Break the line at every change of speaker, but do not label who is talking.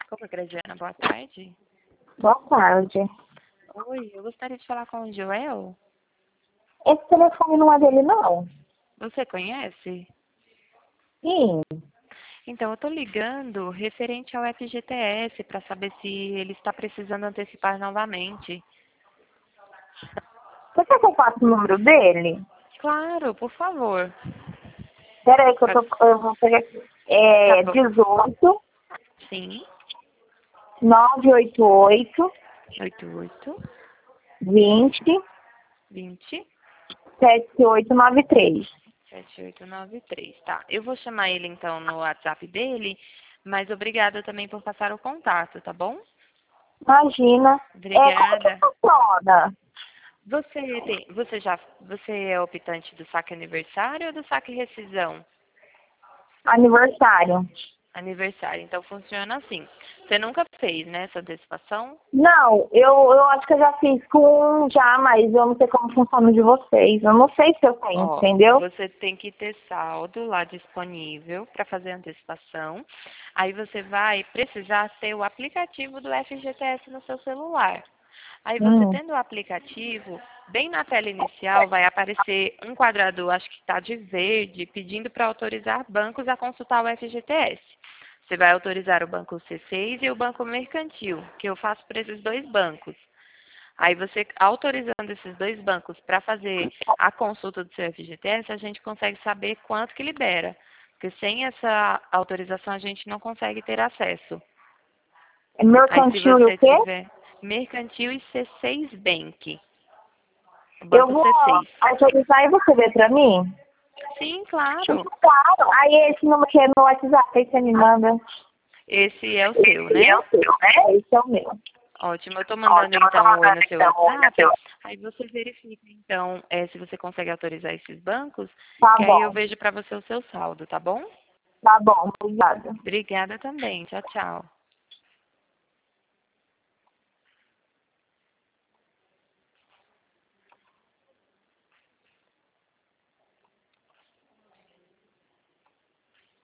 Opa, Graziana, boa tarde.
Boa tarde.
Oi, eu gostaria de falar com o Joel.
Esse telefone não é dele, não?
Você conhece?
Sim.
Então, eu estou ligando referente ao FGTS para saber se ele está precisando antecipar novamente.
Você quer que eu passe o número dele?
Claro, por favor.
Peraí que eu vou pegar aqui.
Tá
É
bom.
18
Sim,
988
88
20
20
7893.
7893. Tá, eu vou chamar ele então no WhatsApp dele, mas obrigada também por passar o contato, tá bom?
Imagina. Como que
Obrigada.
funciona?
Você é optante do saque aniversário ou do saque rescisão?
Aniversário.
Aniversário. Então funciona assim. Você nunca fez, né, essa antecipação?
Não, eu acho que eu já fiz com um já, mas eu não sei como funciona o de vocês. Eu não sei se eu tenho,
Ó,
entendeu?
você tem que ter saldo lá disponível para fazer a antecipação. Aí você vai precisar ter o aplicativo do FGTS no seu celular. Aí você
Hum.
tendo o aplicativo, bem na tela inicial vai aparecer um quadrador, acho que está de verde, pedindo para autorizar bancos a consultar o FGTS. Você vai autorizar o banco C6 e o banco mercantil, que eu faço para esses dois bancos. Aí você, autorizando esses dois bancos para fazer a consulta do seu FGTS, a gente consegue saber quanto que libera. Porque sem essa autorização a gente não consegue ter acesso.
É
Aí se
mercantil e o
você
quê?
tiver mercantil e C6 Bank, o
Eu
banco
vou
C6.
autorizar e você vê pra mim?
Sim, claro.
Claro. Aí esse número que é no WhatsApp, aí você me manda.
Esse é o seu,
Esse é
né?
o seu, né? Esse é o meu.
Ótimo, eu estou mandando
Ótimo, eu tô
então um oi
mandando
no seu
então o
WhatsApp.
seu.
Aí você verifica então se você consegue autorizar esses bancos,
Tá
que aí eu
bom.
vejo para você o seu saldo, tá bom?
Tá bom, obrigada.
Obrigada também. Tchau, tchau.